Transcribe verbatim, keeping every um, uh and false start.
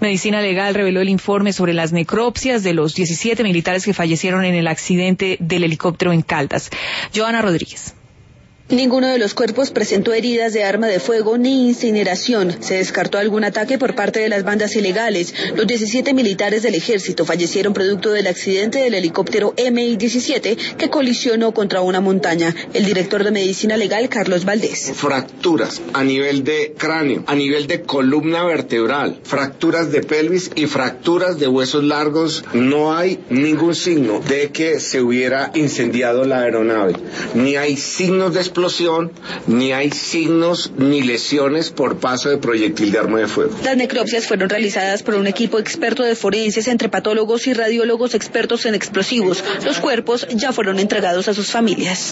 Medicina Legal reveló el informe sobre las necropsias de los diecisiete militares que fallecieron en el accidente del helicóptero en Caldas. Joana Rodríguez. Ninguno de los cuerpos presentó heridas de arma de fuego ni incineración. Se descartó algún ataque por parte de las bandas ilegales. Los diecisiete militares del ejército fallecieron producto del accidente del helicóptero M I diecisiete que colisionó contra una montaña. El director de Medicina Legal, Carlos Valdés. Fracturas a nivel de cráneo, a nivel de columna vertebral, fracturas de pelvis y fracturas de huesos largos. No hay ningún signo de que se hubiera incendiado la aeronave. Ni hay signos de explosión, ni hay signos ni lesiones por paso de proyectil de arma de fuego. Las necropsias fueron realizadas por un equipo experto de forenses entre patólogos y radiólogos expertos en explosivos. Los cuerpos ya fueron entregados a sus familias.